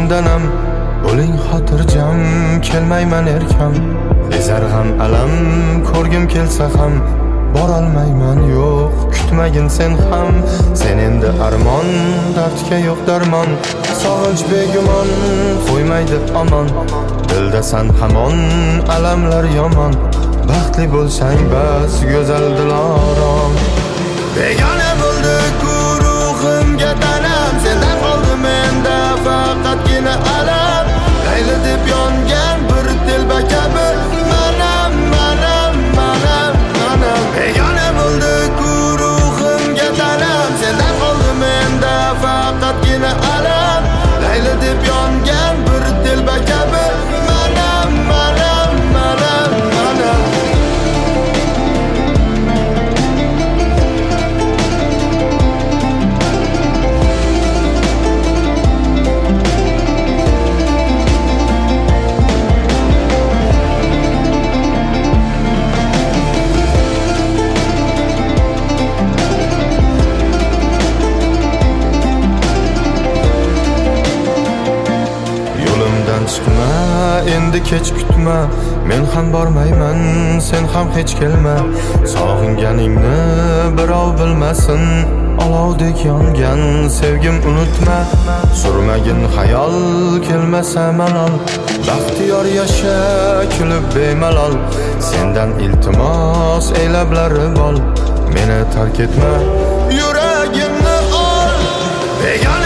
sendanam bo'ling xotirjam, kelmayman erkam. Ezar g'am alam ko'rgim kelsa ham borolmayman, yo'q kutmagin sen ham. Sen endi armon, dardga yo'q darmon. Sog'inch begumon qo'ymaydi omon. Dildasan hamon, alamlar yomon. Baxtli bo'lsang bas, go'zal dilorom. Begona bo'ldi ruhimga tanam, sendan qoldi menda faqatgina alam. Layli deb yongan bir telba kabi manam. Begona bo'ldi ruhimga tanam, sendan qoldi menda faqatgina alam. Layli deb yongan bir telba kabi manam. Chiqma, endi kech kutma, men ham bormayman, sen ham hech kelma. Sog'inganingni birov bilmasin, olovdek yongan sevgim unutma. Surmagin xayol, kelmasa malol, baxtiyor yasha, kulib bemalol. Sendan iltimos, ey lablari bol, meni tark etma, yuragimni ol. Begona